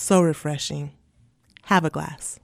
So refreshing. Have a glass.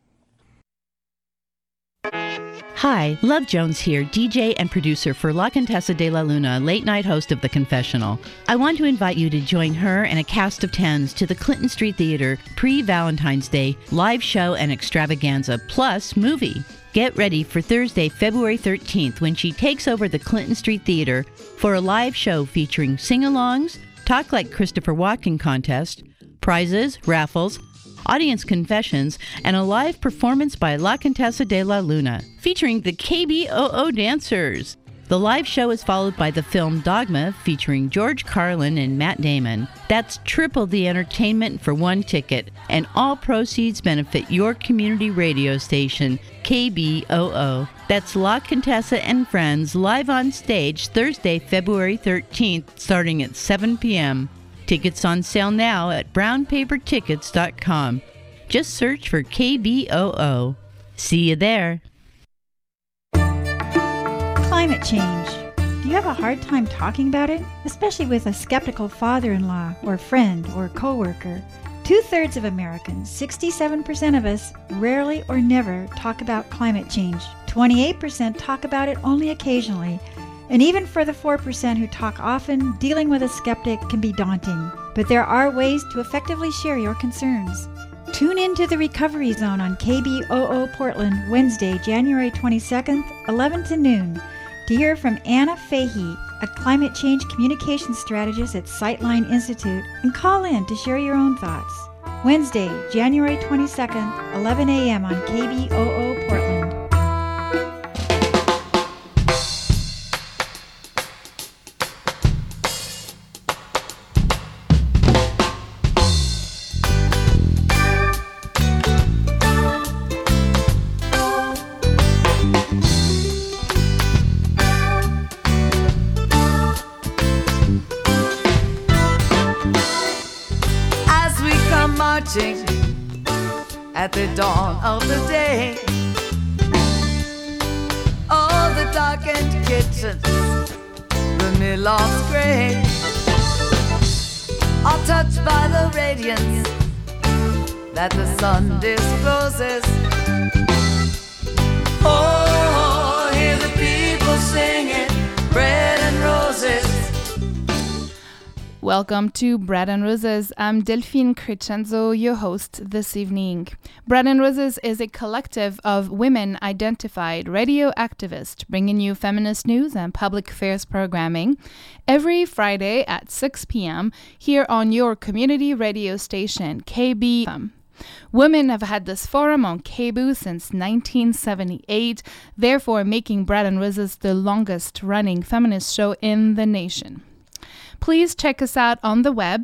Hi, Love Jones here, DJ and producer for La Contessa de la Luna, late-night host of The Confessional. I want to invite you to join her and a cast of 10s to the Clinton Street Theater pre-Valentine's Day live show and extravaganza, plus movie. Get ready for Thursday, February 13th, when she takes over the Clinton Street Theater for a live show featuring sing-alongs, Talk Like Christopher Walken contest, prizes, raffles, audience confessions, and a live performance by La Contessa de la Luna, featuring the KBOO dancers. The live show is followed by the film Dogma, featuring George Carlin and Matt Damon. That's triple the entertainment for one ticket, and all proceeds benefit your community radio station, KBOO. That's La Contessa and Friends, live on stage Thursday, February 13th, starting at 7 p.m. Tickets on sale now at brownpapertickets.com. Just search for KBOO. See you there. Climate change. Do you have a hard time talking about it? Especially with a skeptical father-in-law or friend or coworker. 2/3 of Americans, 67% of us, rarely or never talk about climate change. 28% talk about it only occasionally. And even for the 4% who talk often, dealing with a skeptic can be daunting. But there are ways to effectively share your concerns. Tune in to the Recovery Zone on KBOO Portland, Wednesday, January 22nd, 11 to noon, to hear from Anna Fahey, a climate change communication strategist at Sightline Institute, and call in to share your own thoughts. Wednesday, January 22nd, 11 a.m. on KBOO Portland. At the dawn of the day, all the darkened kitchens, the mill lofts gray, are touched by the radiance that the sun discloses. Oh, hear the people singing bread and roses. Welcome to Bread and Roses. I'm Delphine Crescenzo, your host this evening. Bread and Roses is a collective of women-identified radio activists bringing you feminist news and public affairs programming every Friday at 6 p.m. here on your community radio station, KBFM. Women have had this forum on KBOO since 1978, therefore making Bread and Roses the longest-running feminist show in the nation. Please check us out on the web,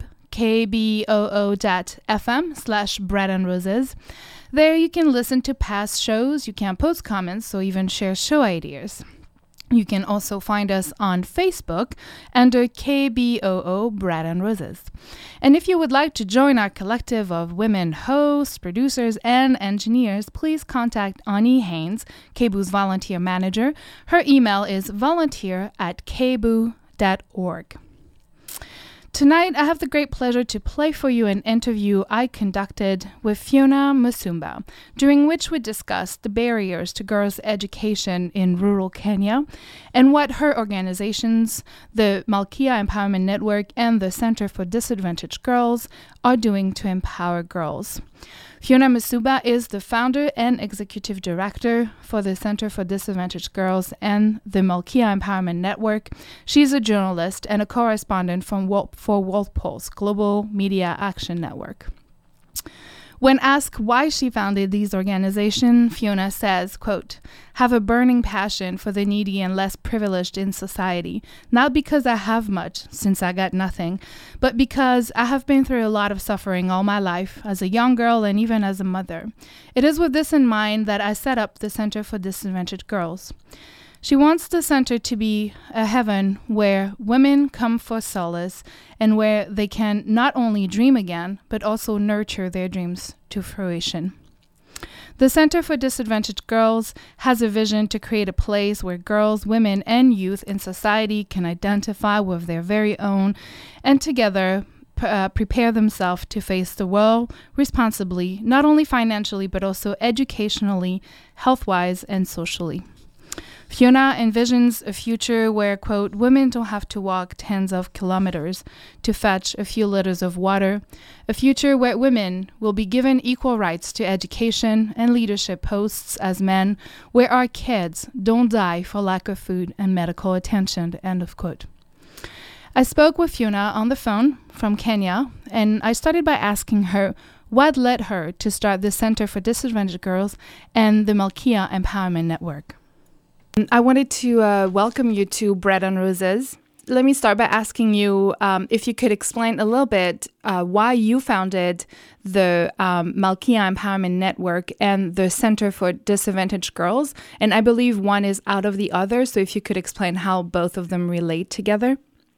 kboo.fm/breadandroses. There you can listen to past shows, you can post comments, or even share show ideas. You can also find us on Facebook under KBOO Bread and Roses. And if you would like to join our collective of women hosts, producers, and engineers, please contact Ani Haynes, KBOO's volunteer manager. Her email is volunteer@kboo.org. Tonight, I have the great pleasure to play for you an interview I conducted with Fiona Musumba, during which we discussed the barriers to girls' education in rural Kenya and what her organizations, the Malkia Empowerment Network and the Center for Disadvantaged Girls, are doing to empower girls. Fiona Musumba is the founder and executive director for the Center for Disadvantaged Girls and the Malkia Empowerment Network. She's a journalist and a correspondent for Walpole's Global Media Action Network. When asked why she founded these organizations, Fiona says, quote, "Have a burning passion for the needy and less privileged in society, not because I have much, since I got nothing, but because I have been through a lot of suffering all my life, as a young girl and even as a mother. It is with this in mind that I set up the Center for Disadvantaged Girls." She wants the center to be a heaven where women come for solace and where they can not only dream again, but also nurture their dreams to fruition. The Center for Disadvantaged Girls has a vision to create a place where girls, women, and youth in society can identify with their very own and together prepare themselves to face the world responsibly, not only financially, but also educationally, health-wise, and socially. Fiona envisions a future where, quote, women don't have to walk tens of kilometers to fetch a few liters of water, a future where women will be given equal rights to education and leadership posts as men, where our kids don't die for lack of food and medical attention, end of quote. I spoke with Fiona on the phone from Kenya, and I started by asking her what led her to start the Center for Disadvantaged Girls and the Malkia Empowerment Network. I wanted to welcome you to Bread and Roses. Let me start by asking you if you could explain a little bit why you founded the Malkia Empowerment Network and the Center for Disadvantaged Girls. And I believe one is out of the other, so if you could explain how both of them relate together.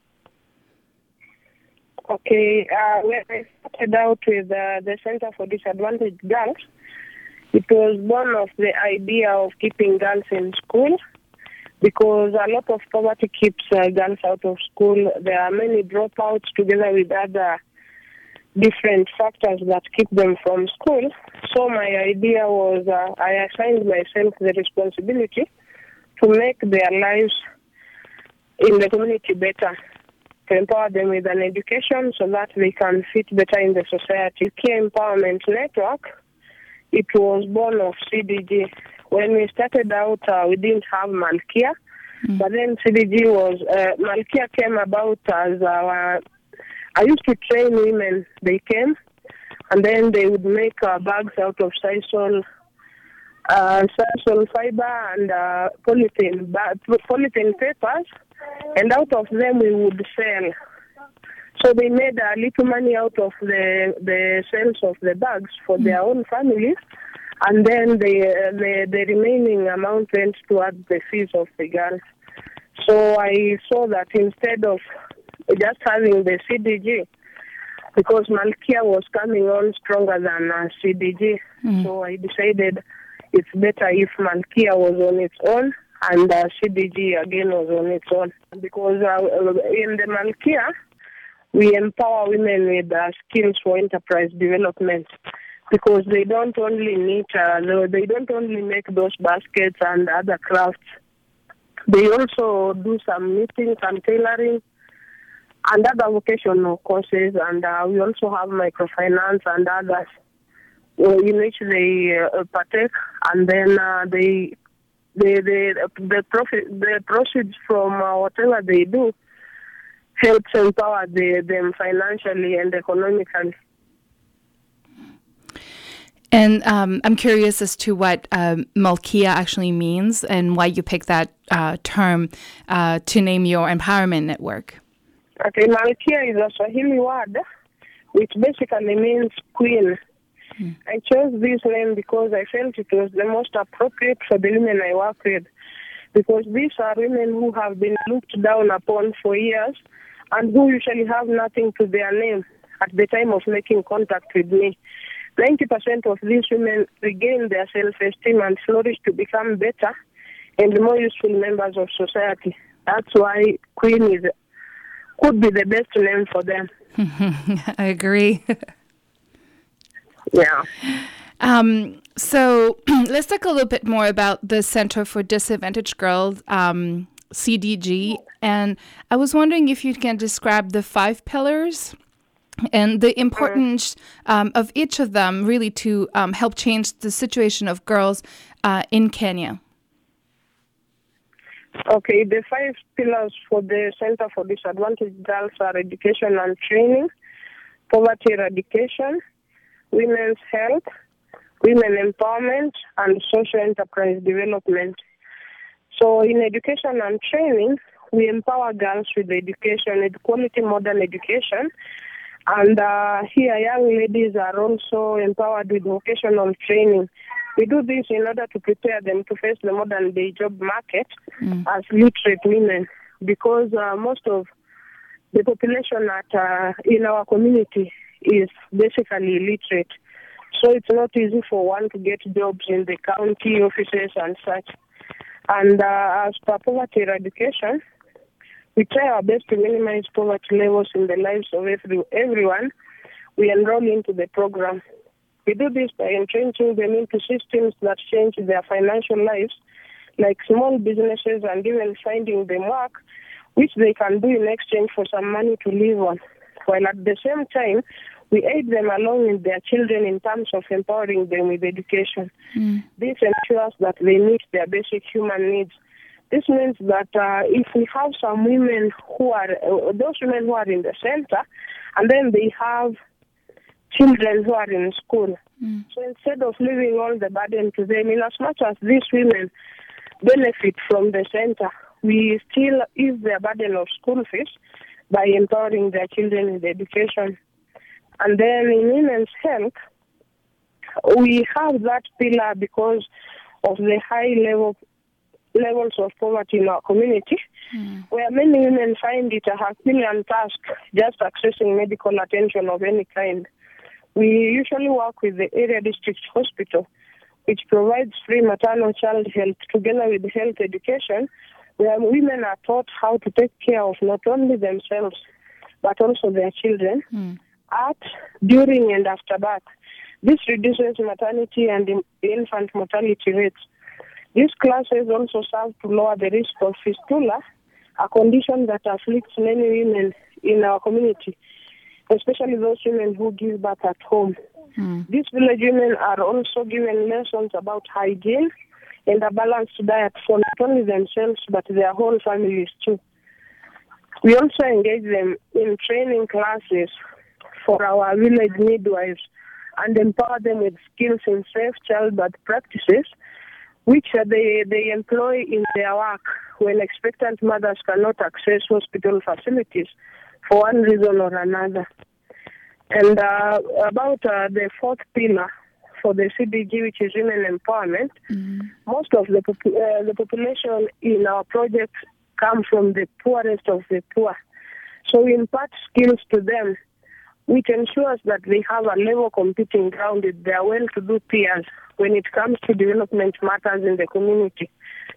Okay, when I started out with the Center for Disadvantaged Girls, it was born of the idea of keeping girls in school, because a lot of poverty keeps girls out of school. There are many dropouts together with other different factors that keep them from school. So my idea was I assigned myself the responsibility to make their lives in the community better, to empower them with an education so that they can fit better in the society. Key Empowerment Network, it was born of CDG. When we started out, we didn't have Malkia, but then CDG was, Malkia came about as I used to train women. They came, and then they would make bags out of sisal fiber and polythene papers, and out of them we would sell. So they made a little money out of the sales of the bags for their own families, and then the remaining amount went towards the fees of the girls. So I saw that instead of just having the CDG, because Malkia was coming on stronger than CDG, so I decided it's better if Malkia was on its own and CDG again was on its own. Because in the Malkia, we empower women with skills for enterprise development, because they don't only make those baskets and other crafts. They also do some knitting, some tailoring, and other vocational courses. And we also have microfinance and others in which they partake, and then the proceeds from whatever they do helps empower them financially and economically. And I'm curious as to what Malkia actually means and why you picked that term to name your empowerment network. Okay, Malkia is a Swahili word which basically means queen. I chose this name because I felt it was the most appropriate for the women I work with, because these are women who have been looked down upon for years and who usually have nothing to their name at the time of making contact with me. 90% of these women regain their self-esteem and flourish to become better and more useful members of society. That's why Queen could be the best name for them. I agree. Yeah. So let's talk a little bit more about the Center for Disadvantaged Girls, CDG. And I was wondering if you can describe the 5 pillars and the importance of each of them really to help change the situation of girls in Kenya. Okay, the 5 pillars for the Center for Disadvantaged Girls are education and training, poverty eradication, women's health, women empowerment, and social enterprise development. So in education and training, we empower girls with education, with quality modern education. And here, young ladies are also empowered with vocational training. We do this in order to prepare them to face the modern day job market as literate women, because most of the population in our community is basically illiterate. So it's not easy for one to get jobs in the county offices and such. And as per poverty eradication, We try our best to minimize poverty levels in the lives of everyone we enroll into the program. We do this by entrenching them into systems that change their financial lives, like small businesses, and even finding them work, which they can do in exchange for some money to live on. While at the same time, we aid them along with their children in terms of empowering them with education. This ensures that they meet their basic human needs. This means that if we have some women who are, those women who are in the center, and then they have children who are in school. So instead of leaving all the burden to them, in as much as these women benefit from the center, we still ease their burden of school fees by empowering their children with education. And then in women's health, we have that pillar because of the high levels of poverty in our community, where many women find it a Herculean task just accessing medical attention of any kind. We usually work with the area district hospital, which provides free maternal child health together with health education, where women are taught how to take care of not only themselves, but also their children at, during, and after birth. This reduces maternity and infant mortality rates. These classes also serve to lower the risk of fistula, a condition that afflicts many women in our community, especially those women who give birth at home. These village women are also given lessons about hygiene and a balanced diet for not only themselves, but their whole families too. We also engage them in training classes for our village midwives and empower them with skills in safe childbirth practices, which they employ in their work when expectant mothers cannot access hospital facilities for one reason or another. And about the fourth pillar for the CBG, which is women empowerment, most of the population in our project come from the poorest of the poor. So we impart skills to them, which ensures that they have a level competing ground with their well-to-do peers when it comes to development matters in the community.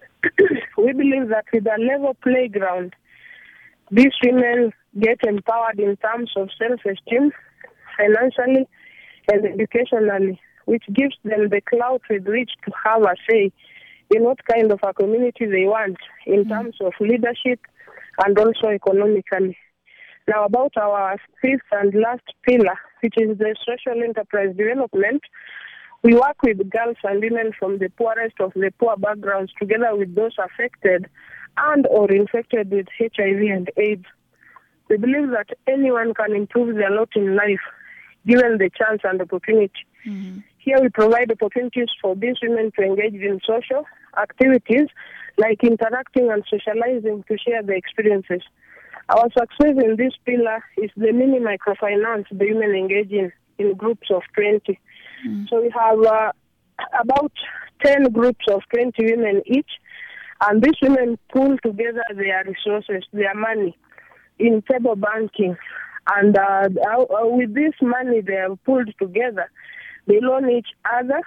We believe that with a level playground, these women get empowered in terms of self-esteem, financially, and educationally, which gives them the clout with which to have a say in what kind of a community they want in terms of leadership and also economically. Now, about our fifth and last pillar, which is the social enterprise development, we work with girls and women from the poorest of the poor backgrounds together with those affected and or infected with HIV and AIDS. We believe that anyone can improve their lot in life, given the chance and opportunity. Here we provide opportunities for these women to engage in social activities like interacting and socializing to share their experiences. Our success in this pillar is the mini microfinance the women engage in groups of 20. So we have about 10 groups of 20 women each, and these women pool together their resources, their money, in table banking. And with this money they have pulled together, they loan each other,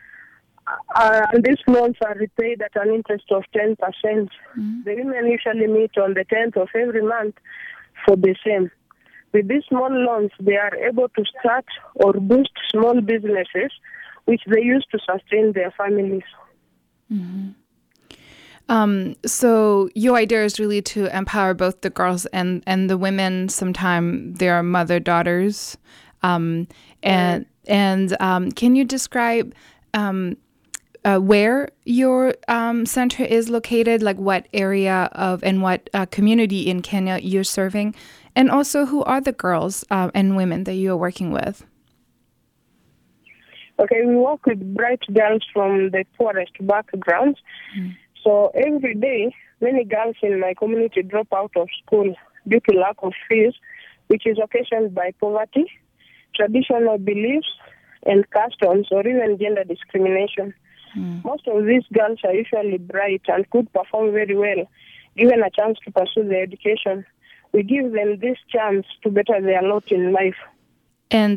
and these loans are repaid at an interest of 10%. The women usually meet on the 10th of every month for the same. With these small loans, they are able to start or boost small businesses, which they use to sustain their families. So your idea is really to empower both the girls and the women. Sometimes they are mother-daughters. And can you describe where your center is located, like what area of and what community in Kenya you're serving, and also who are the girls and women that you are working with? Okay, we work with bright girls from the poorest backgrounds. So every day, many girls in my community drop out of school due to lack of fees, which is occasioned by poverty, traditional beliefs, and customs, or even gender discrimination. Most of these girls are usually bright and could perform very well, given a chance to pursue their education. We give them this chance to better their lot in life. And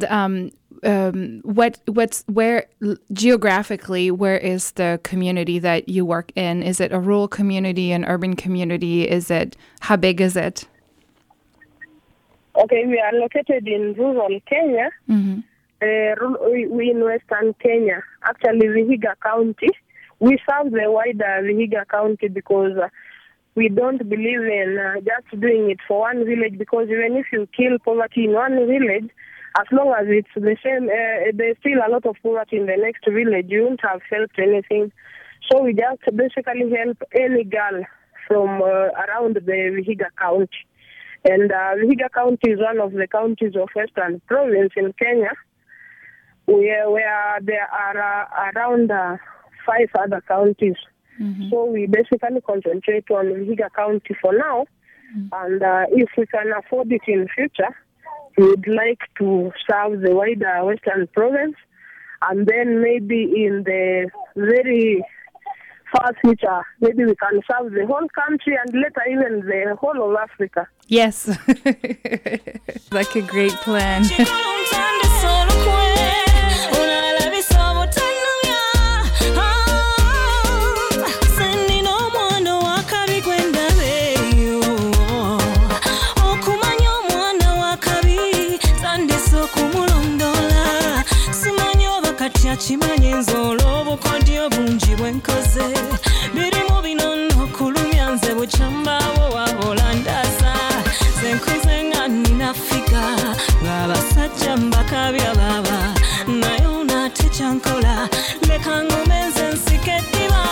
where geographically, where is the community that you work in? Is it a rural community, an urban community? How big is it? Okay, we are located in rural Kenya. Mm-hmm. We in Western Kenya, actually Vihiga County. We serve the wider Vihiga County because we don't believe in just doing it for one village, because even if you kill poverty in one village, as long as it's the same, there's still a lot of poverty in the next village. You won't have helped anything. So we just basically help any girl from around the Vihiga County. And Vihiga County is one of the counties of Western Province in Kenya, where there are around 5 other counties. Mm-hmm. So we basically concentrate on Vihiga County for now. Mm-hmm. And if we can afford it in future, we would like to serve the wider Western Province. And then maybe in the very far future, maybe we can serve the whole country and later even the whole of Africa. Yes. Like a great plan. Chimanye nzolo bukodyo bungi bwenkoze birimu binono kulumya nze buchamba wo wabolandasa zenkoze nga ninafika ng'abasajja mbakabya baba naye unatechankola leka ngomenze nsikeddiba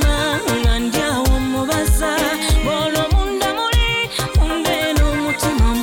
Munda muli, unde no mutima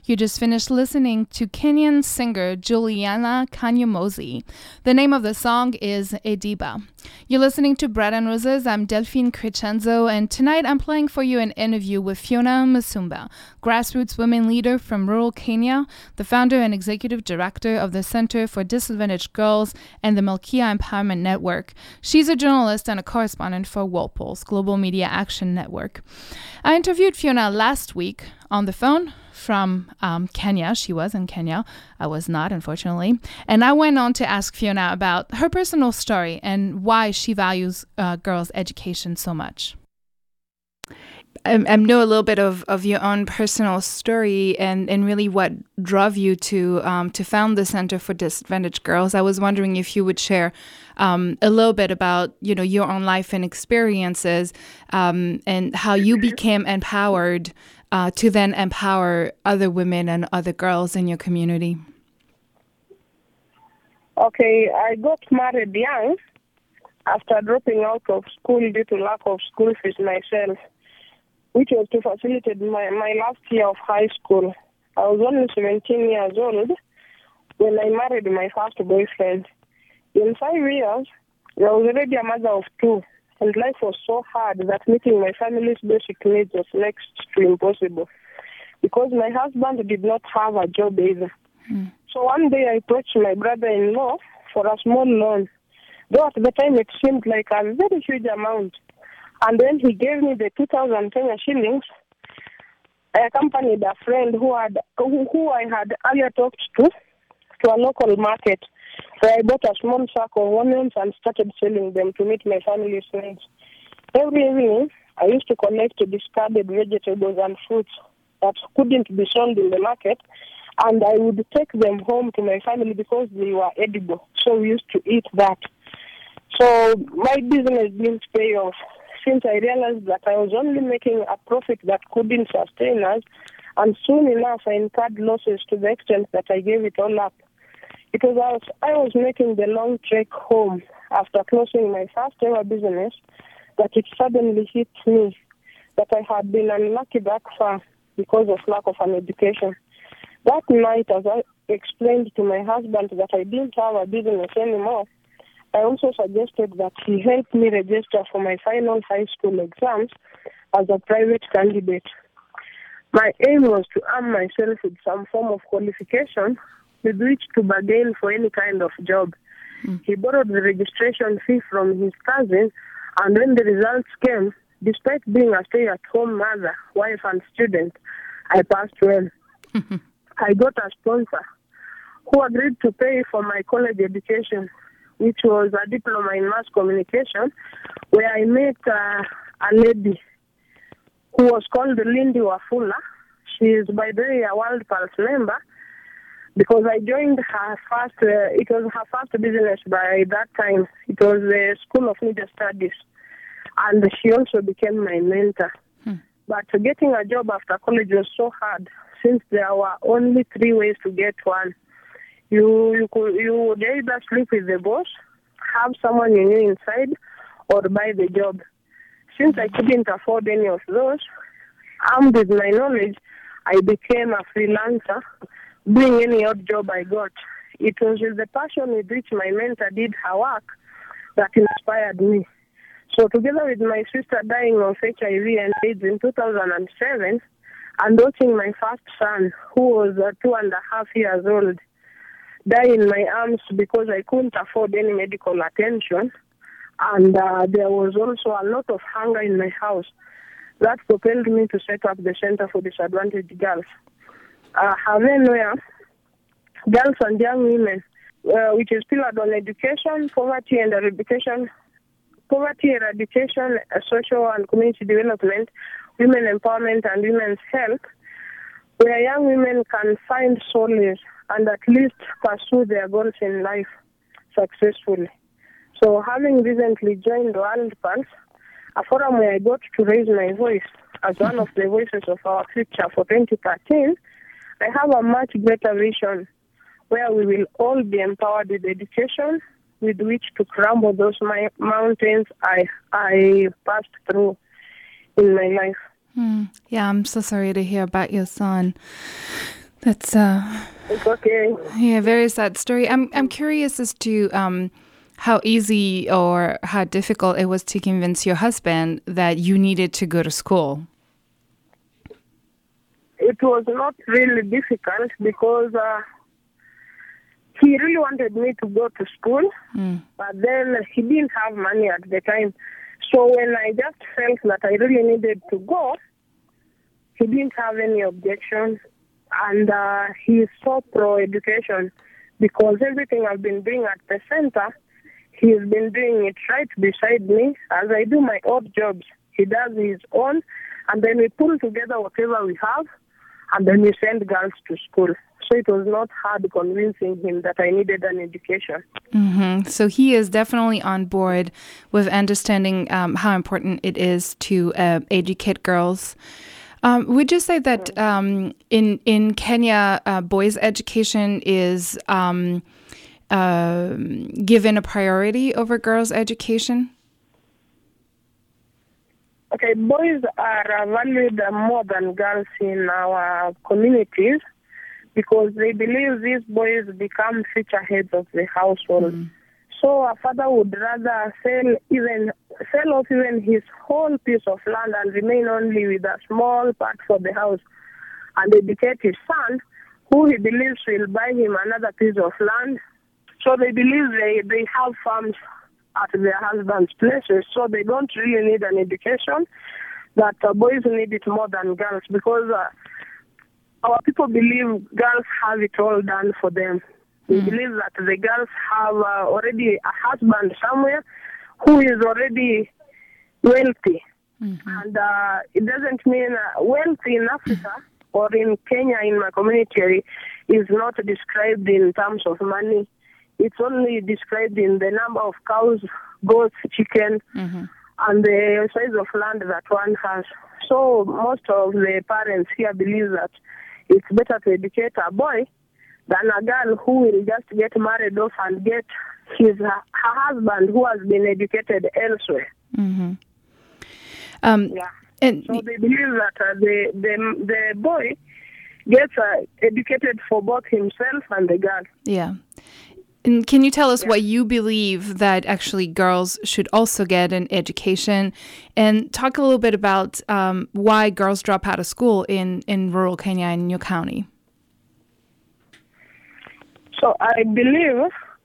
You just finished listening to Kenyan singer Juliana Kanyamozi. The name of the song is Ediba. You're listening to Bread and Roses. I'm Delphine Crescenzo, and tonight I'm playing for you an interview with Fiona Musumba, grassroots women leader from rural Kenya, the founder and executive director of the Center for Disadvantaged Girls and the Malkia Empowerment Network. She's a journalist and a correspondent for Walpole's Global Media Action Network. I interviewed Fiona last week on the phone from Kenya. She was in Kenya. I was not, unfortunately. And I went on to ask Fiona about her personal story and why she values girls' education so much. I know a little bit of your own personal story and really what drove you to found the Center for Disadvantaged Girls. I was wondering if you would share a little bit about your own life and experiences and how you became empowered to then empower other women and other girls in your community. Okay, I got married young after dropping out of school due to lack of school fees myself, which was to facilitate my last year of high school. I was only 17 years old when I married my first boyfriend. In 5 years, I was already a mother of 2, and life was so hard that meeting my family's basic needs was next to impossible because my husband did not have a job either. So one day I approached my brother-in-law for a small loan, though at the time it seemed like a very huge amount. And then he gave me the 2,000 Kenya shillings. I accompanied a friend who I had earlier talked to a local market, where I bought a small sack of onions and started selling them to meet my family's needs. Every evening, I used to collect discarded vegetables and fruits that couldn't be sold in the market, and I would take them home to my family because they were edible. So we used to eat that. So my business didn't pay off, since I realized that I was only making a profit that couldn't sustain us, and soon enough I incurred losses to the extent that I gave it all up. It was as I was making the long trek home after closing my first ever business that it suddenly hit me that I had been unlucky that far because of lack of an education. That night, as I explained to my husband that I didn't have a business anymore, I also suggested that he help me register for my final high school exams as a private candidate. My aim was to arm myself with some form of qualification with which to bargain for any kind of job. He borrowed the registration fee from his cousin, and when the results came, despite being a stay-at-home mother, wife, and student, I passed well. I got a sponsor who agreed to pay for my college education, which was a diploma in mass communication, where I met a lady who was called Lindy Wafula. She is, by the way, a World Pulse member, because I joined her first, it was her first business by that time. It was the School of Media Studies, and she also became my mentor. But getting a job after college was so hard, since there were only 3 ways to get one. You would either sleep with the boss, have someone you knew inside, or buy the job. Since I couldn't afford any of those, armed with my knowledge, I became a freelancer, doing any odd job I got. It was with the passion with which my mentor did her work that inspired me. So together with my sister dying of HIV and AIDS in 2007, and watching my first son, who was 2.5 years old, die in my arms because I couldn't afford any medical attention, and there was also a lot of hunger in my house, that propelled me to set up the Center for Disadvantaged Girls. Where girls and young women, which is pillared on education, poverty eradication, social and community development, women empowerment, and women's health, where young women can find solace and at least pursue their goals in life successfully. So having recently joined World Pulse, a forum where I got to raise my voice as one of the voices of our future for 2013, I have a much greater vision where we will all be empowered with education with which to crumble those mountains I passed through in my life. Yeah, I'm so sorry to hear about your son. That's It's okay. yeah, very sad story. I'm curious as to how easy or how difficult it was to convince your husband that you needed to go to school. It was not really difficult because he really wanted me to go to school, but then he didn't have money at the time. So when I just felt that I really needed to go, he didn't have any objections, and he is so pro-education because everything I've been doing at the center, he's been doing it right beside me. As I do my odd jobs, he does his own, and then we pull together whatever we have, and then we send girls to school. So it was not hard convincing him that I needed an education. Mm-hmm. So he is definitely on board with understanding how important it is to educate girls. Would you say that in Kenya, boys' education is given a priority over girls' education? Okay, boys are valued more than girls in our communities because they believe these boys become future heads of the household. So a father would rather sell off even his whole piece of land and remain only with a small part for the house and educate his son, who he believes will buy him another piece of land. So they believe they have farms at their husband's places, so they don't really need an education, but boys need it more than girls because our people believe girls have it all done for them. We believe that the girls have already a husband somewhere who is already wealthy. And it doesn't mean wealth in Africa or in Kenya, in my community, is not described in terms of money. It's only described in the number of cows, goats, chicken, and the size of land that one has. So most of the parents here believe that it's better to educate a boy than a girl who will just get married off and get her husband who has been educated elsewhere. And so they believe that the boy gets educated for both himself and the girl. Yeah. And can you tell us why you believe that actually girls should also get an education, and talk a little bit about why girls drop out of school in rural Kenya in your county? So I believe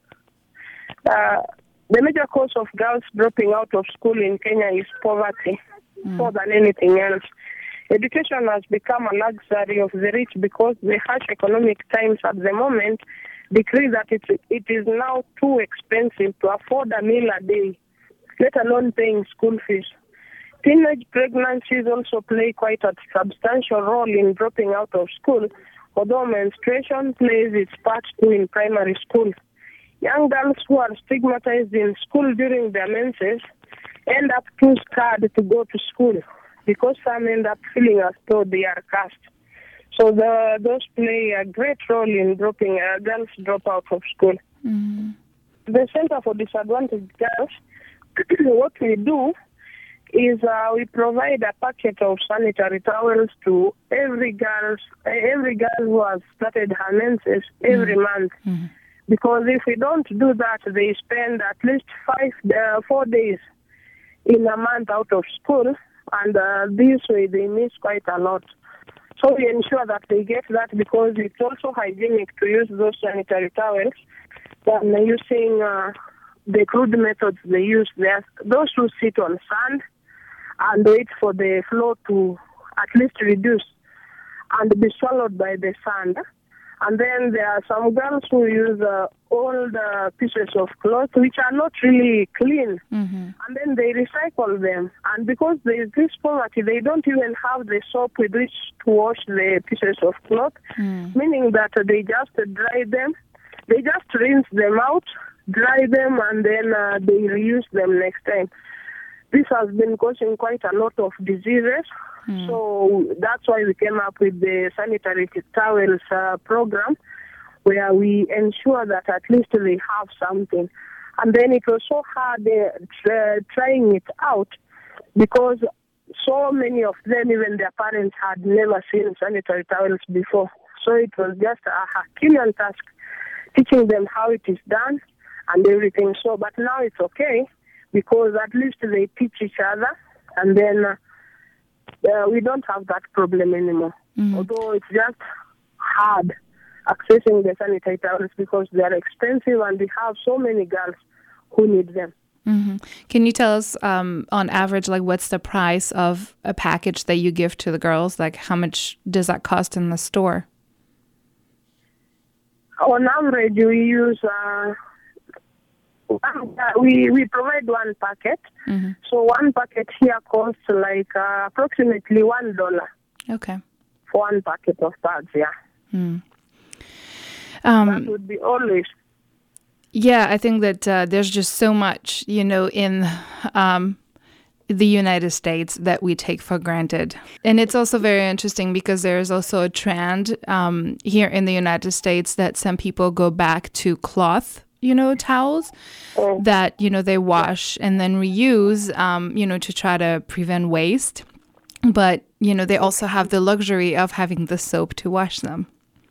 the major cause of girls dropping out of school in Kenya is poverty more than anything else. Education has become a luxury of the rich because the harsh economic times at the moment decree that it is now too expensive to afford a meal a day, let alone paying school fees. Teenage pregnancies also play quite a substantial role in dropping out of school, although menstruation plays its part too in primary school. Young girls who are stigmatized in school during their menses end up too scared to go to school because some end up feeling as though they are cast. So those play a great role in dropping girls drop out of school. The Center for Disadvantaged Girls, what we do is we provide a packet of sanitary towels to every girl who has started her menses every month. Because if we don't do that, they spend at least 4 days in a month out of school, and this way they miss quite a lot. So we ensure that they get that because it's also hygienic to use those sanitary towels than using the crude methods they use there. Those who sit on sand and wait for the flow to at least reduce and be swallowed by the sand. And then there are some girls who use old pieces of cloth which are not really clean. And then they recycle them. And because there is this poverty, they don't even have the soap with which to wash the pieces of cloth, meaning that they just dry them. They just rinse them out, dry them, and then they reuse them next time. This has been causing quite a lot of diseases. So that's why we came up with the sanitary towels program, where we ensure that at least they have something. And then it was so hard trying it out because so many of them, even their parents, had never seen sanitary towels before. So it was just a Herculean task teaching them how it is done and everything. So, but now it's okay because at least they teach each other, and then we don't have that problem anymore. Although it's just hard accessing the sanitary towels because they are expensive and we have so many girls who need them. Can you tell us, on average, like what's the price of a package that you give to the girls? Like how much does that cost in the store? On average, we use we provide one packet. So one packet here costs like approximately $1. Okay. For one packet of pads, that would be always. Yeah, I think that there's just so much, in the United States that we take for granted. And it's also very interesting because there's also a trend here in the United States that some people go back to cloth, towels that, they wash and then reuse, to try to prevent waste. But, they also have the luxury of having the soap to wash them.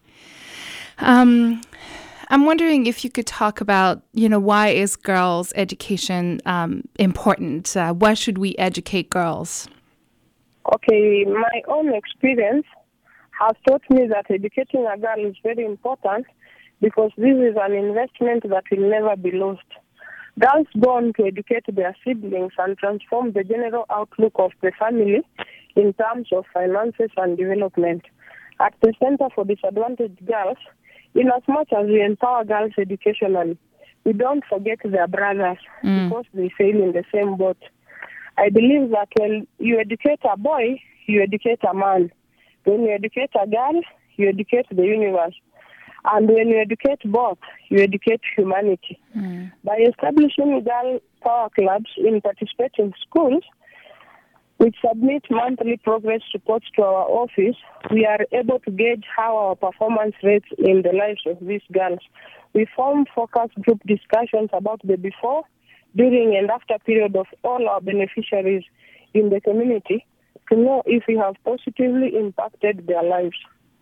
I'm wondering if you could talk about, why is girls' education important? Why should we educate girls? Okay, my own experience has taught me that educating a girl is very important because this is an investment that will never be lost. Girls go on to educate their siblings and transform the general outlook of the family in terms of finances and development. At the Center for Disadvantaged Girls, in as much as we empower girls educationally, we don't forget their brothers because they fail in the same boat. I believe that when you educate a boy, you educate a man. When you educate a girl, you educate the universe. And when you educate both, you educate humanity. By establishing girl power clubs in participating schools, which submit monthly progress reports to our office, we are able to gauge how our performance rates in the lives of these girls. We form focus group discussions about the before, during, and after period of all our beneficiaries in the community to know if we have positively impacted their lives.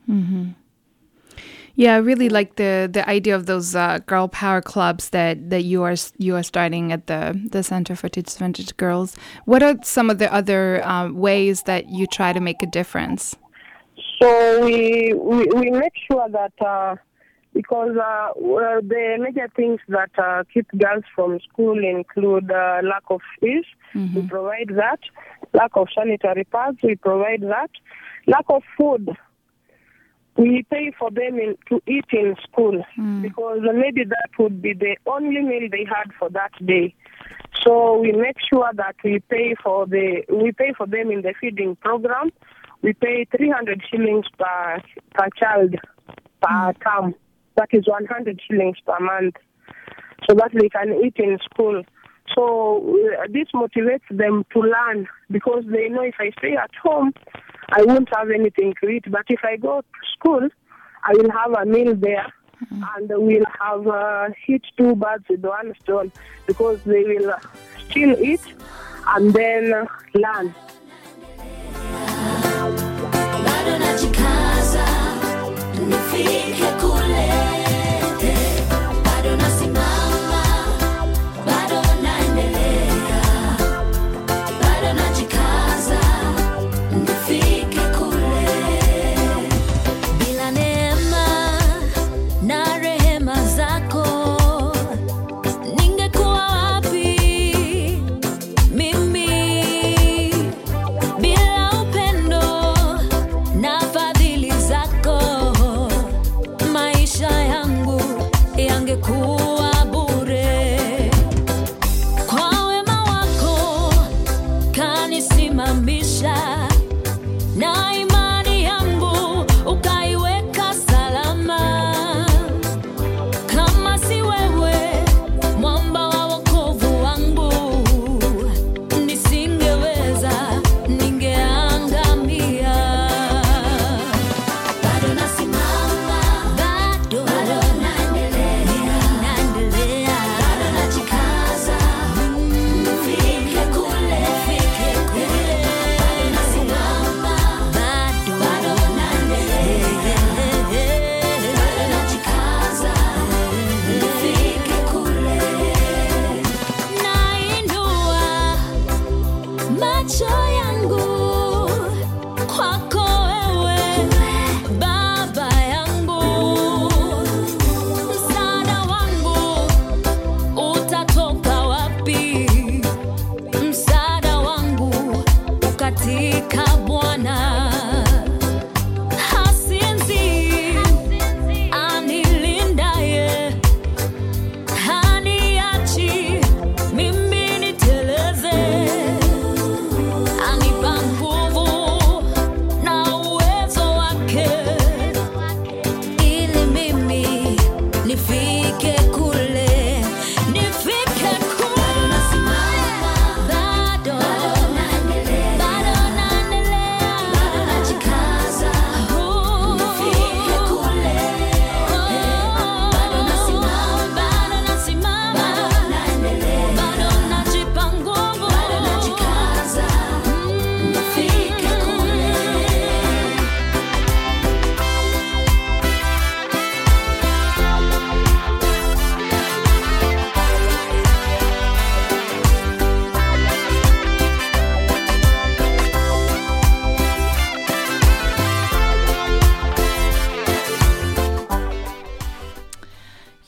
Yeah, I really like the idea of those girl power clubs that you are starting at the Center for Disadvantaged Girls. What are some of the other ways that you try to make a difference? So we make sure that because the major things that keep girls from school include lack of fees. We provide that. Lack of sanitary pads. We provide that. Lack of food. We pay for them to eat in school because maybe that would be the only meal they had for that day. So we make sure that we pay for them in the feeding program. We pay 300 shillings per child per term. That is 100 shillings per month, so that they can eat in school. So this motivates them to learn because they know if I stay at home, I won't have anything to eat. But if I go to school, I will have a meal there, and we'll have hit two birds with one stone because they will still eat and then learn.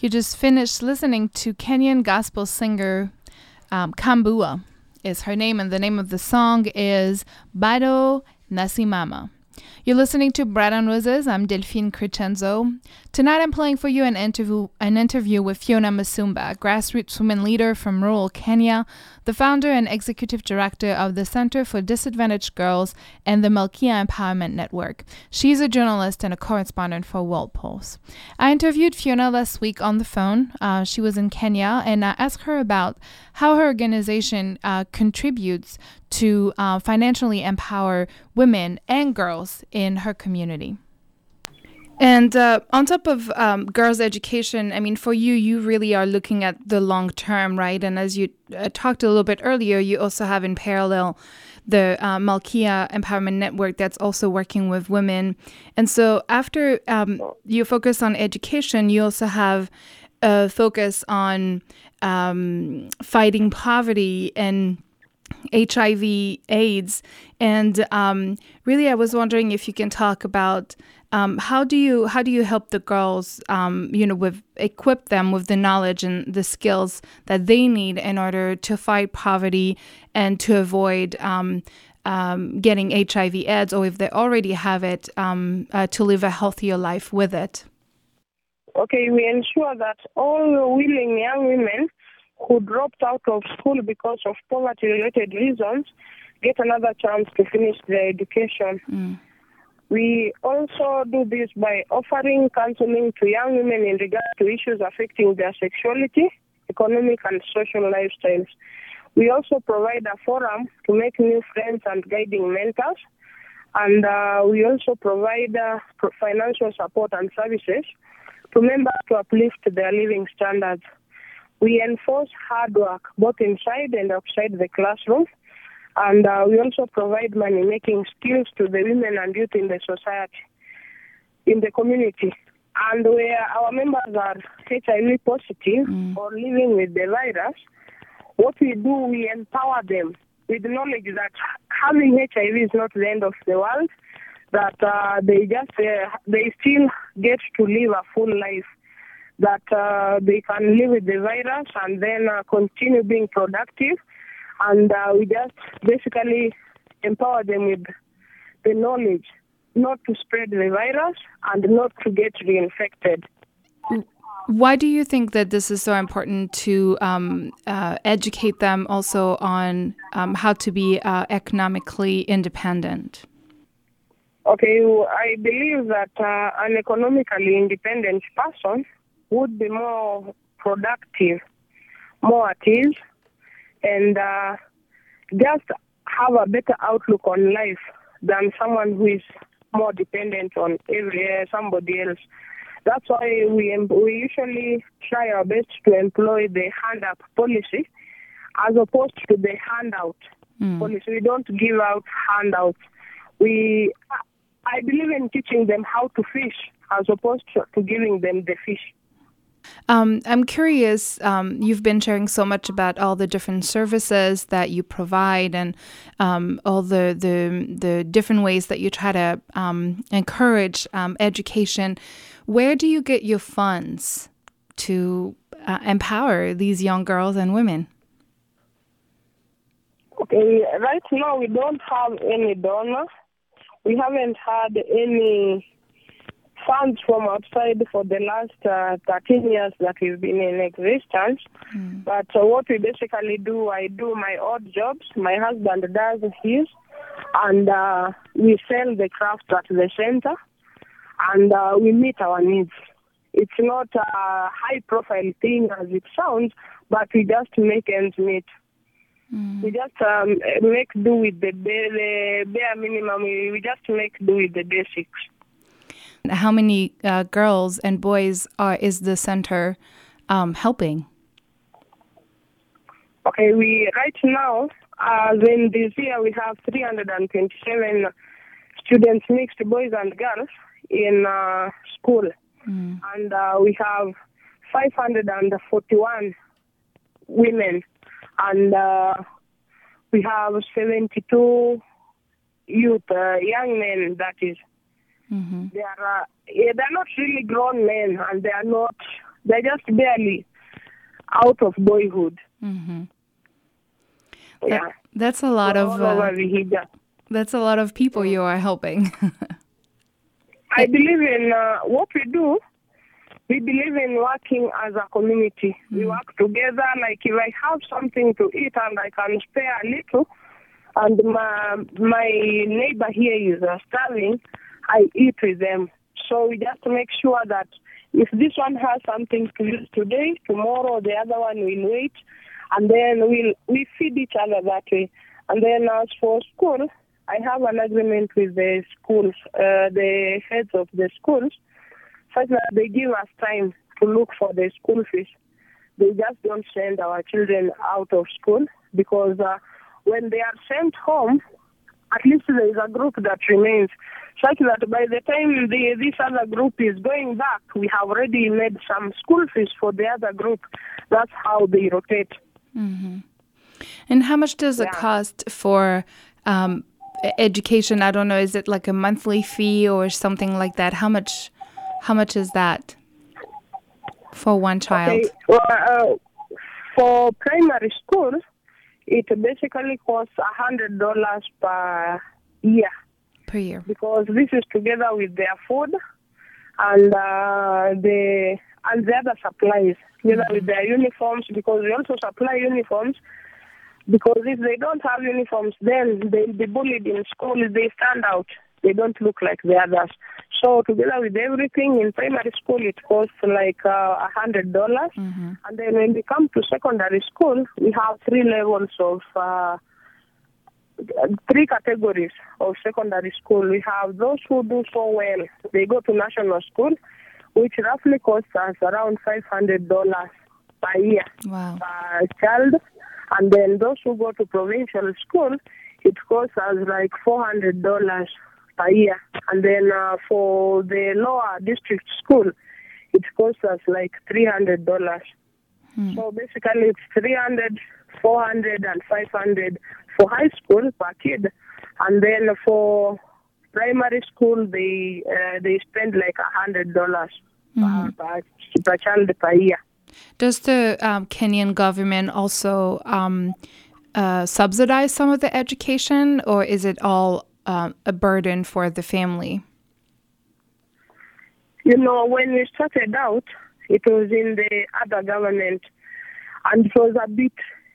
You just finished listening to Kenyan gospel singer Kambua is her name, and the name of the song is Bado Nasimama. You're listening to Bread and Roses. I'm Delphine Crescenzo. Tonight I'm playing for you an interview with Fiona Musumba, a grassroots women leader from rural Kenya, the founder and executive director of the Center for Disadvantaged Girls and the Malkia Empowerment Network. She's a journalist and a correspondent for World Pulse. I interviewed Fiona last week on the phone. She was in Kenya, and I asked her about how her organization contributes to financially empower women and girls in her community. And on top of girls' education, I mean, for you, you really are looking at the long term, right? And as you talked a little bit earlier, you also have in parallel the Malkia Empowerment Network that's also working with women. And so after you focus on education, you also have a focus on fighting poverty and HIV, AIDS. And really, I was wondering if you can talk about how do you help the girls, equip them with the knowledge and the skills that they need in order to fight poverty and to avoid getting HIV/AIDS, or if they already have it, to live a healthier life with it? Okay, we ensure that all willing young women who dropped out of school because of poverty-related reasons get another chance to finish their education. We also do this by offering counseling to young women in regard to issues affecting their sexuality, economic and social lifestyles. We also provide a forum to make new friends and guiding mentors. And we also provide financial support and services to members to uplift their living standards. We enforce hard work both inside and outside the classroom. And we also provide money-making skills to the women and youth in the society, in the community. And where our members are HIV positive or living with the virus, what we do, we empower them with the knowledge that having HIV is not the end of the world, that they still get to live a full life, that they can live with the virus and then continue being productive. And we just basically empower them with the knowledge not to spread the virus and not to get reinfected. Why do you think that this is so important to educate them also on how to be economically independent? Okay, I believe that an economically independent person would be more productive, more at ease, and just have a better outlook on life than someone who is more dependent on somebody else. That's why we usually try our best to employ the hand-up policy as opposed to the handout policy. We don't give out handouts. I believe in teaching them how to fish as opposed to giving them the fish. I'm curious, you've been sharing so much about all the different services that you provide and all the different ways that you try to encourage education. Where do you get your funds to empower these young girls and women? Okay, right now we don't have any donors. We haven't had any funds from outside for the last 13 years that we've been in existence. But what we basically do, I do my odd jobs, my husband does his, and we sell the craft at the center, and we meet our needs. It's not a high-profile thing as it sounds, but we just make ends meet. We just make do with the bare minimum. We just make do with the basics. How many girls and boys is the center helping? Okay, right now, in this year, we have 327 students, mixed boys and girls, in school. And we have 541 women. And we have 72 youth, young men, that is. They're not really grown men, and they are not They're just barely out of boyhood. Mm-hmm. Yeah. That's a lot of all over Vihiga. that's a lot of people you are helping. I believe in what we do. We believe in working as a community. We work together. Like if I have something to eat and I can spare a little, and my neighbor here is starving, I eat with them. So we just make sure that if this one has something to use today, tomorrow the other one will wait, and then we feed each other that way. And then as for school, I have an agreement with the schools, the heads of the schools, such that they give us time to look for the school fees. They just don't send our children out of school, because when they are sent home, at least there is a group that remains, such that by the time this other group is going back, we have already made some school fees for the other group. That's how they rotate. Mm-hmm. And how much does it cost for education? I don't know, is it like a monthly fee or something like that? How much is that for one child? Okay. Well, for primary school, it basically costs $100 per year. Per year. Because this is together with their food and the other supplies, together with their uniforms, because we also supply uniforms. Because if they don't have uniforms, then they'll be bullied in school. They stand out. They don't look like the others. So together with everything, in primary school, it costs like $100. Mm-hmm. And then when we come to secondary school, we have three levels of, three categories of secondary school. We have those who do so well. They go to national school, which roughly costs us around $500 per year per child. And then those who go to provincial school, it costs us like $400 per year. And then for the lower district school, it costs us like $300. So basically it's $300, $400, and $500 for high school per kid. And then for primary school, they spend like $100 per child per year. Does the Kenyan government also subsidize some of the education, or is it all a burden for the family? You know, when we started out, it was in the other government, and it was a bit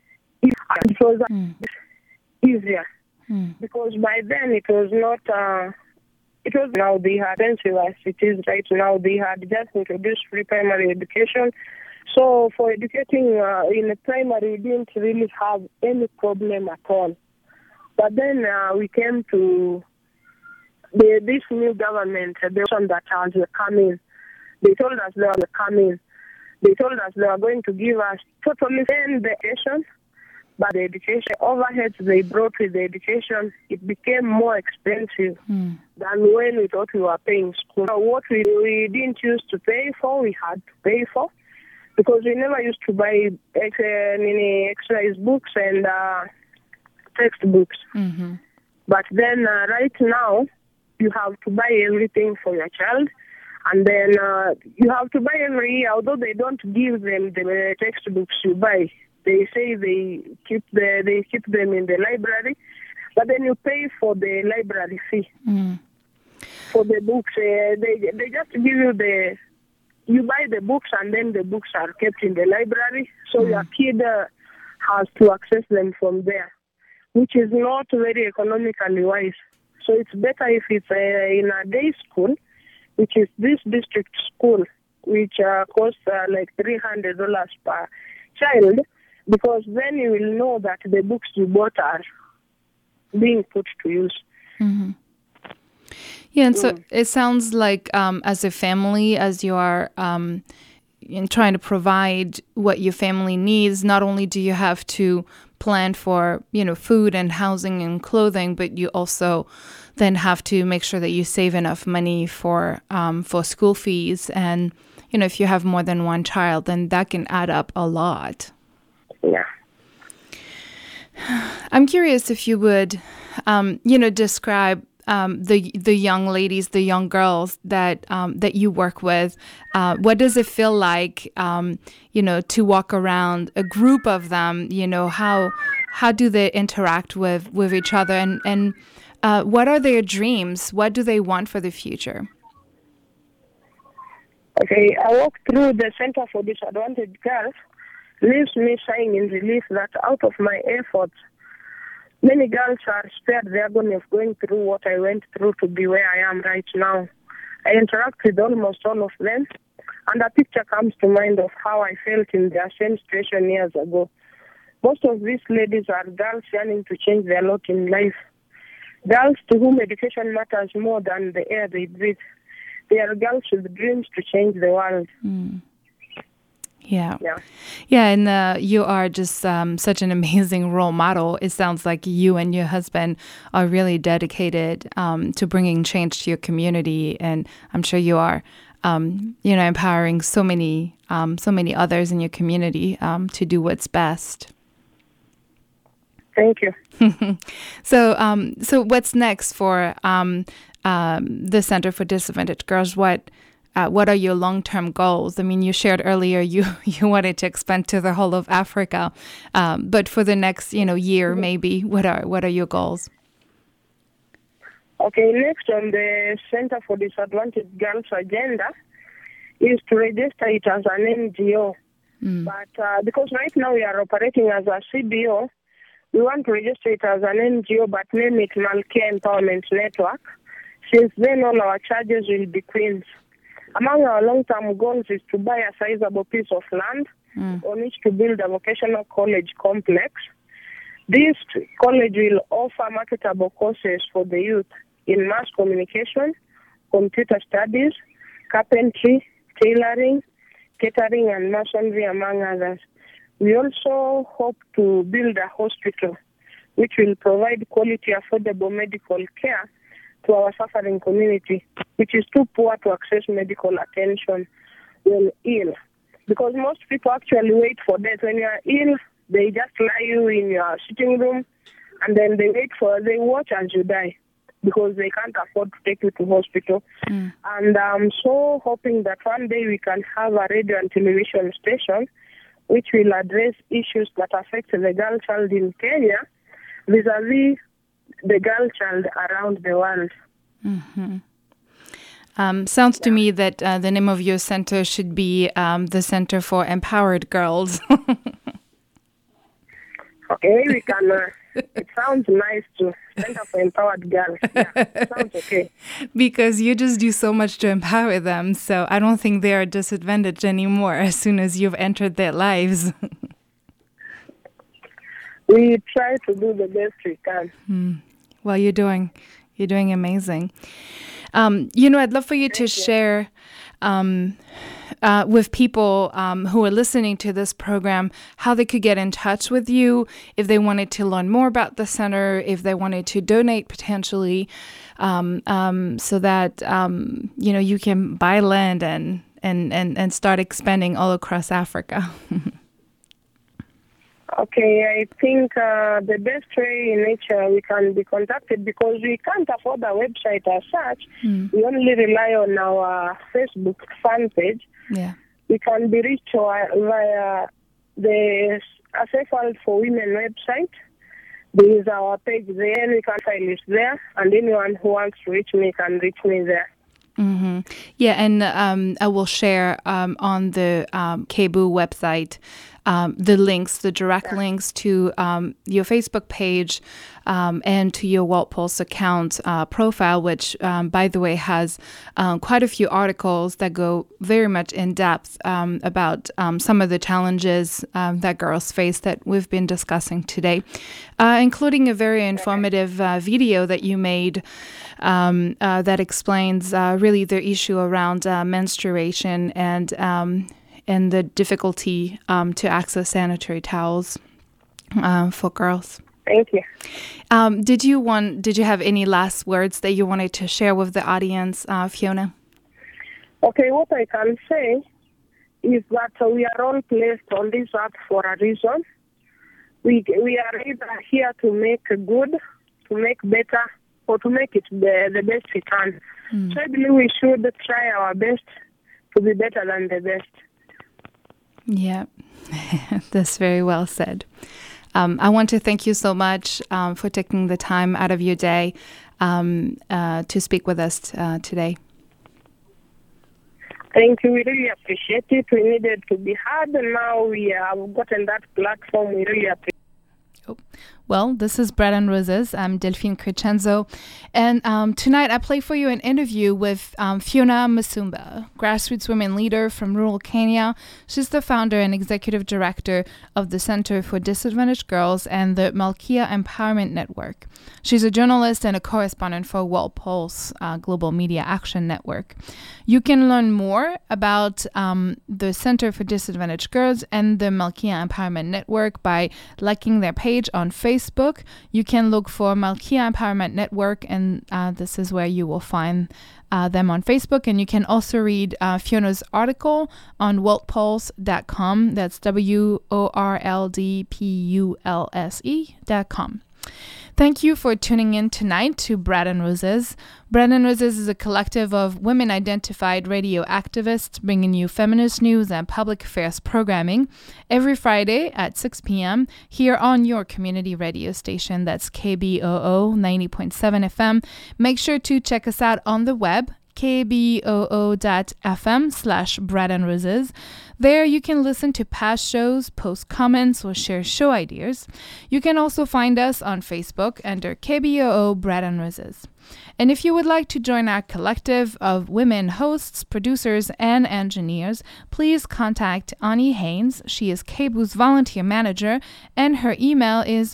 easier, because by then it was not. It was now they had expensive as it is right now. They had just introduced free primary education. So for educating in primary, we didn't really have any problem at all. But then we came to this new government, the one that has come in. They told us they were coming. They told us they were going to give us totally the education, but the education overheads they brought with the education, it became more expensive than when we thought we were paying school. So what we didn't used to pay for, we had to pay for. Because we never used to buy exercise books and textbooks. Mm-hmm. But then right now, you have to buy everything for your child. And then you have to buy every year, although they don't give them the textbooks you buy. They say they keep them in the library. But then you pay for the library fee. For the books. They just give you you buy the books, and then the books are kept in the library, so your kid has to access them from there, which is not very economically wise. So it's better if it's in a day school, which is this district school, which costs like $300 per child, because then you will know that the books you bought are being put to use. Mm-hmm. Yeah, and so it sounds like as a family, as you are in trying to provide what your family needs, not only do you have to plan for, food and housing and clothing, but you also then have to make sure that you save enough money for school fees. And, if you have more than one child, then that can add up a lot. Yeah. I'm curious if you would, describe the young ladies, the young girls that that you work with? What does it feel like, to walk around a group of them? How do they interact with each other, and what are their dreams? What do they want for the future? Okay, I walk through the Center for Disadvantaged Girls. Leaves me sighing in relief that out of my efforts, many girls are spared the agony of going through what I went through to be where I am right now. I interact with almost all of them, and a picture comes to mind of how I felt in their same situation years ago. Most of these ladies are girls yearning to change their lot in life. Girls to whom education matters more than the air they breathe. They are girls with dreams to change the world. Yeah, and you are just such an amazing role model. It sounds like you and your husband are really dedicated to bringing change to your community, and I'm sure you are, empowering so many others in your community to do what's best. Thank you. So what's next for the Center for Disadvantaged Girls? What are your long-term goals? I mean, you shared earlier you wanted to expand to the whole of Africa, but for the next year maybe, what are your goals? Okay, next on the Center for Disadvantaged Girls agenda is to register it as an NGO. But because right now we are operating as a CBO, we want to register it as an NGO but name it Malkia Empowerment Network. Since then, all our charges will be queens. Among our long-term goals is to buy a sizable piece of land on which to build a vocational college complex. This college will offer marketable courses for the youth in mass communication, computer studies, carpentry, tailoring, catering, and masonry, among others. We also hope to build a hospital which will provide quality, affordable medical care to our suffering community, which is too poor to access medical attention when ill. Because most people actually wait for death. When you are ill, they just lie you in your sitting room, and then they watch as you die because they can't afford to take you to hospital. And I'm so hoping that one day we can have a radio and television station which will address issues that affect the girl child in Kenya vis-a-vis the girl child around the world. Sounds to me that the name of your center should be the Center for Empowered Girls. Okay, we can. It sounds nice too. Center for Empowered Girls. Yeah, sounds okay. Because you just do so much to empower them, so I don't think they are disadvantaged anymore as soon as you've entered their lives. We try to do the best we can. Well, you're doing amazing. I'd love for you to share with people who are listening to this program how they could get in touch with you if they wanted to learn more about the center, if they wanted to donate potentially, so that you can buy land and start expanding all across Africa. Okay, I think the best way in which we can be contacted, because we can't afford a website as such, we only rely on our Facebook fan page. Yeah. We can be reached via the A Safe World for Women website. There is our page there, we can find it there, and anyone who wants to reach me can reach me there. Yeah, and I will share on the KBOO website the direct links to your Facebook page and to your World Pulse account profile, which, by the way, has quite a few articles that go very much in depth about some of the challenges that girls face that we've been discussing today, including a very informative video that you made that explains really the issue around menstruation and the difficulty to access sanitary towels for girls. Thank you. Did you have any last words that you wanted to share with the audience, Fiona? Okay, what I can say is that we are all placed on this earth for a reason. We are either here to make good, to make better, or to make it the best we can. So I believe we should try our best to be better than the best. Yeah, that's very well said. I want to thank you so much for taking the time out of your day to speak with us today. Thank you. We really appreciate it. We needed to be heard, and now we have gotten that platform. We really appreciate it. Well, this is Bread and Roses. I'm Delphine Crescenzo. And tonight I play for you an interview with Fiona Musumba, grassroots women leader from rural Kenya. She's the founder and executive director of the Center for Disadvantaged Girls and the Malkia Empowerment Network. She's a journalist and a correspondent for Walpole's Global Media Action Network. You can learn more about the Center for Disadvantaged Girls and the Malkia Empowerment Network by liking their page on Facebook. You can look for Malkia Empowerment Network, and this is where you will find them on Facebook. And you can also read Fiona's article on worldpulse.com. That's WORLDPULSE.com. Thank you for tuning in tonight to Bread and Roses. Bread and Roses is a collective of women-identified radio activists bringing you feminist news and public affairs programming every Friday at 6 p.m. here on your community radio station. That's KBOO 90.7 FM. Make sure to check us out on the web, kboo.fm/bread and roses. There you can listen to past shows, post comments, or share show ideas. You can also find us on Facebook under KBOO Bread and Roses. And if you would like to join our collective of women hosts, producers, and engineers, please contact Ani Haynes. She is KBOO's volunteer manager, and her email is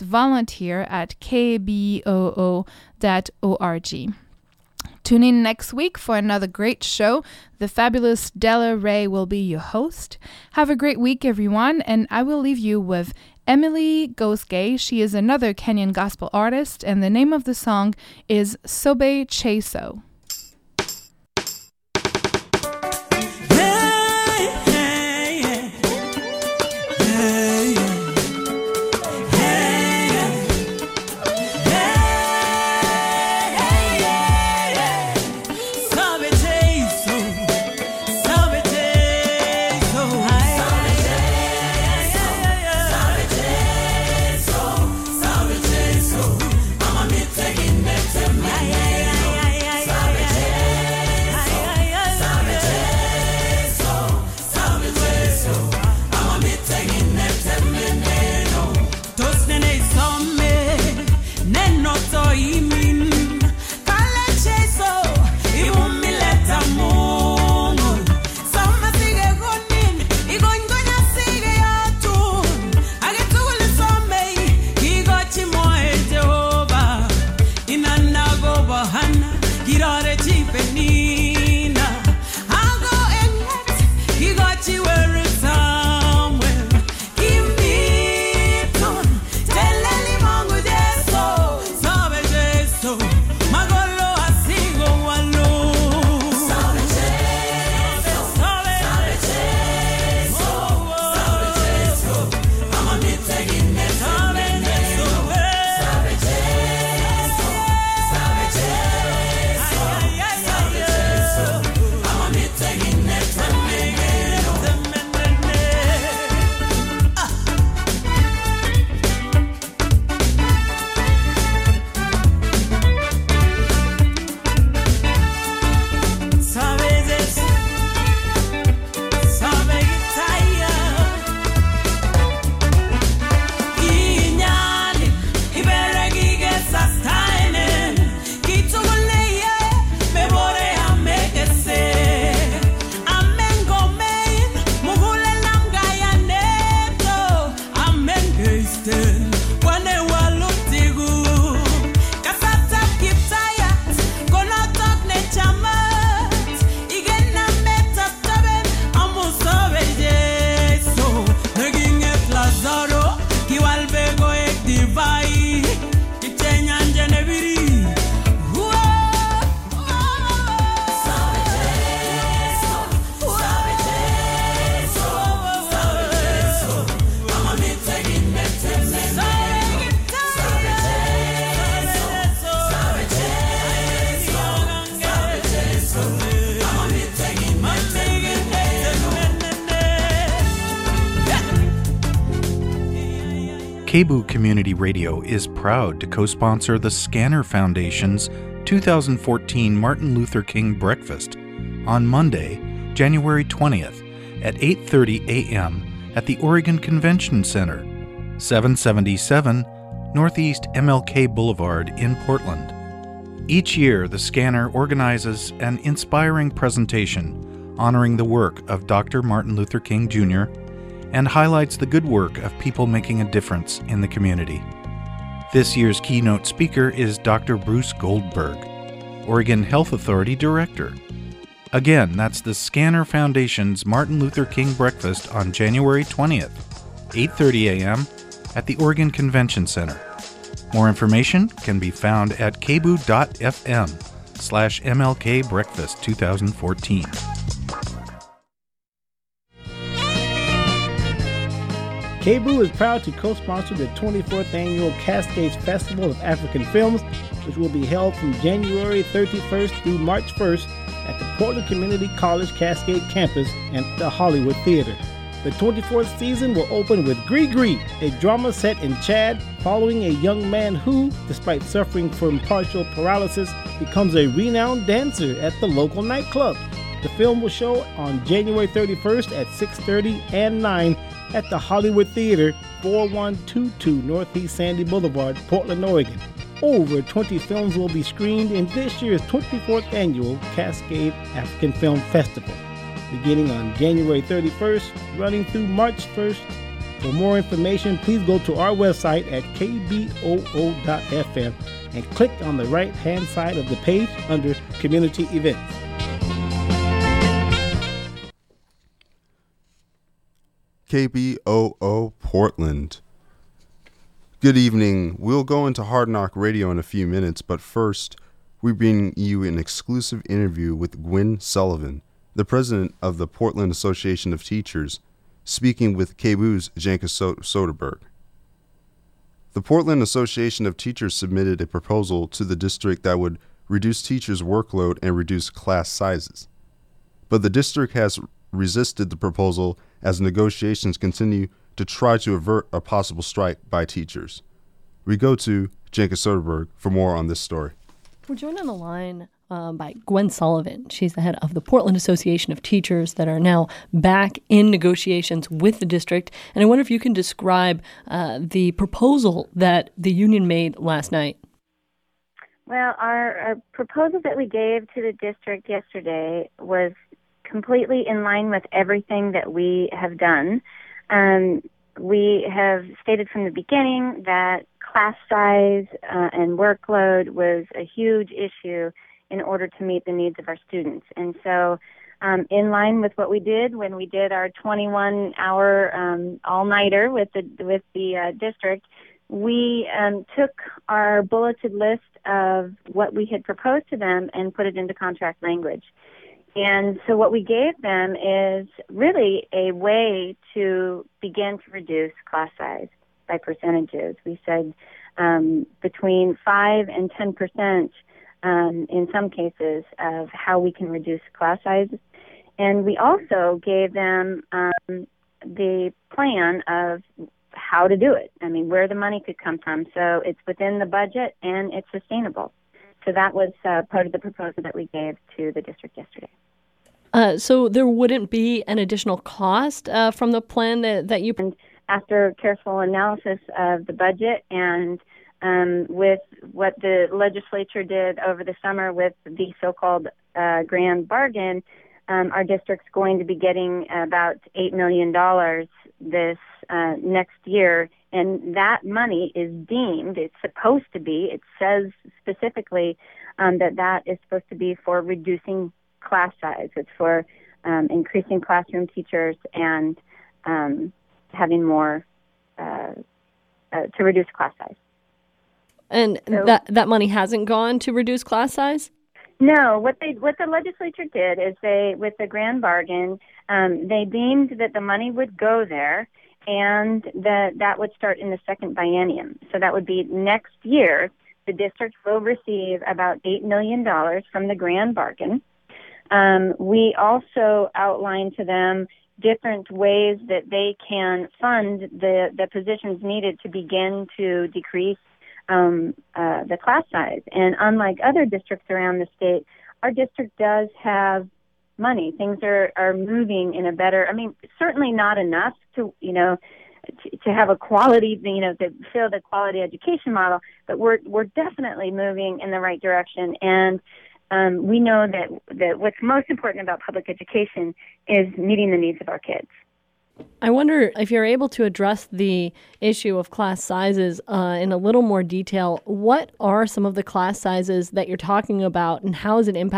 volunteer@kboo.org. Tune in next week for another great show. The fabulous Della Ray will be your host. Have a great week, everyone, and I will leave you with Emily Gosgay. She is another Kenyan gospel artist, and the name of the song is Sobe Cheso. I'm a KBOO Community Radio is proud to co-sponsor the Scanner Foundation's 2014 Martin Luther King Breakfast on Monday, January 20th at 8:30 a.m. at the Oregon Convention Center, 777 Northeast MLK Boulevard in Portland. Each year, the Scanner organizes an inspiring presentation honoring the work of Dr. Martin Luther King Jr. and highlights the good work of people making a difference in the community. This year's keynote speaker is Dr. Bruce Goldberg, Oregon Health Authority Director. Again, that's the Scanner Foundation's Martin Luther King Breakfast on January 20th, 8:30 a.m. at the Oregon Convention Center. More information can be found at kboo.fm/MLK Breakfast 2014. KBOO is proud to co-sponsor the 24th Annual Cascades Festival of African Films, which will be held from January 31st through March 1st at the Portland Community College Cascade campus and the Hollywood Theater. The 24th season will open with Gree, a drama set in Chad following a young man who, despite suffering from partial paralysis, becomes a renowned dancer at the local nightclub. The film will show on January 31st at 6:30 and 9 at the Hollywood Theater, 4122 Northeast Sandy Boulevard, Portland, Oregon. Over 20 films will be screened in this year's 24th Annual Cascade African Film Festival, beginning on January 31st, running through March 1st. For more information, please go to our website at kboo.fm and click on the right-hand side of the page under Community Events. KBOO Portland. Good evening. We'll go into Hard Knock Radio in a few minutes, but first, we bring you an exclusive interview with Gwen Sullivan, the president of the Portland Association of Teachers, speaking with KBOO's Janka Soderberg. The Portland Association of Teachers submitted a proposal to the district that would reduce teachers' workload and reduce class sizes. But the district has resisted the proposal as negotiations continue to try to avert a possible strike by teachers. We go to Janka Soderberg for more on this story. We're joined on the line by Gwen Sullivan. She's the head of the Portland Association of Teachers that are now back in negotiations with the district. And I wonder if you can describe the proposal that the union made last night. Well, our proposal that we gave to the district yesterday was completely in line with everything that we have done. We have stated from the beginning that class size and workload was a huge issue in order to meet the needs of our students. And so in line with what we did when we did our 21-hour all-nighter with the district, we took our bulleted list of what we had proposed to them and put it into contract language. And so what we gave them is really a way to begin to reduce class size by percentages. We said between 5 and 10% in some cases of how we can reduce class sizes. And we also gave them the plan of how to do it. I mean, where the money could come from. So it's within the budget and it's sustainable. So that was part of the proposal that we gave to the district yesterday. So there wouldn't be an additional cost from the plan that you... After careful analysis of the budget and with what the legislature did over the summer with the so-called grand bargain, our district's going to be getting about $8 million this next year. And that money is deemed, it's supposed to be, it says specifically that is supposed to be for reducing class size. It's for increasing classroom teachers and having more to reduce class size. And so, that money hasn't gone to reduce class size? No. What the legislature did is with the grand bargain, they deemed that the money would go there and that would start in the second biennium. So that would be next year. The district will receive about $8 million from the grand bargain. We also outline to them different ways that they can fund the positions needed to begin to decrease the class size. And unlike other districts around the state, our district does have money. Things are moving in a better, certainly not enough to have a quality, to fill the quality education model, but we're definitely moving in the right direction. And we know that what's most important about public education is meeting the needs of our kids. I wonder if you're able to address the issue of class sizes in a little more detail. What are some of the class sizes that you're talking about, and how is it impacting